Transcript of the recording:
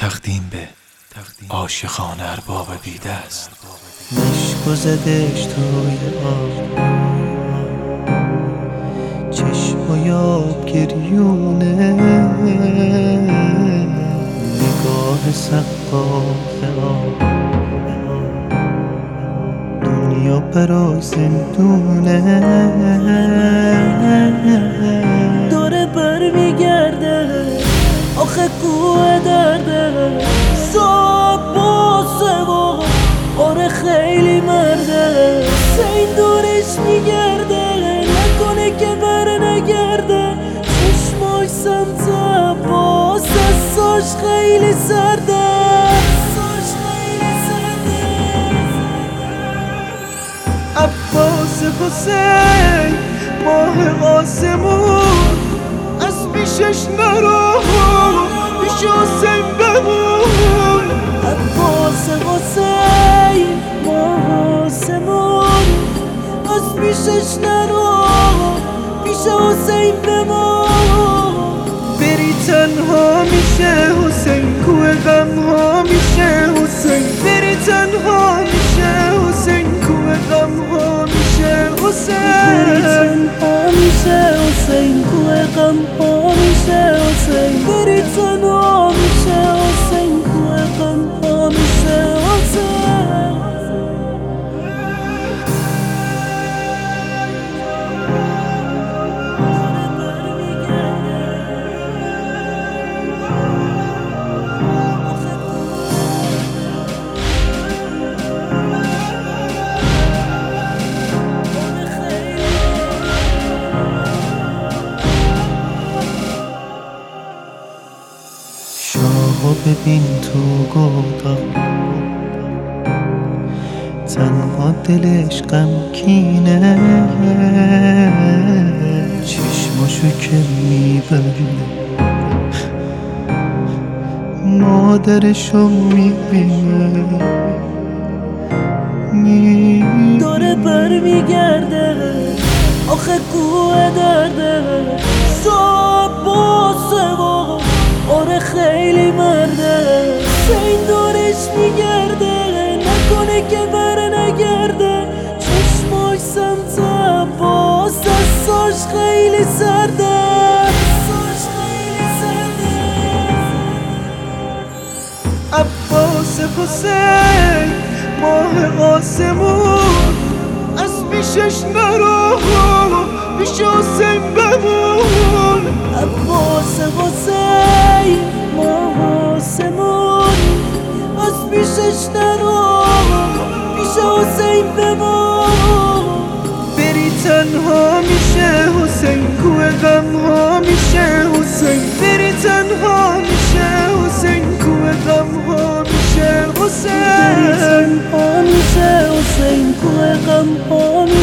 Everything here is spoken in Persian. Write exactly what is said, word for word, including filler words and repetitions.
تقدیم به عاشقان ارباب بیدست. مشکو زدش توی آب، چشم و یاب گریونه، نگاه سقاف آب، دنیا برای زندونه. دوره بر میگرده آخه کوه درده، صاحب باسه و آره خیلی مرده. سین دورش میگرده نکنه که بر نگرده، چشماش سمت عباس، دستاش خیلی سرده. عباس حسین ماه آسمون، از پیشش نرو پیش حسین بمون. عباس حسین ماه آسمون، از پیشش نرو پیش حسین بمون. بری تنها میشه حسین، کوه غم ها میشه حسین. بری تنها میشه حسین، کوه غم ها میشه حسین. بری تنها میشه حسین، کوه غم ها میشه حسین. بری تنها میشه حسین، کوه غم ها میشه حسین. شاهو ببین تو گودال، تنها دلش غمگینه، چشماشو که میبره مادرشو میبینه. می دوره بر میگرده آخه کوه درده، صاحب باسه و آره خیلی مرده. سین دورش میگرده نکنه که بر نگرده، چشماش سمت عباس، دستاش خیلی سرده. عباس حسین ماه آسمون، از پیشش نرو پیش حسین بمون. عباس حسین ماه آسمون، از پیشش نرو پیش حسین بمون. بری تنها میشه حسین، کوه غم ها میشه حسین. بری تنها میشه حسین، کوه غم ها میشه حسین. بری تنها میشه حسین، کوه غم ها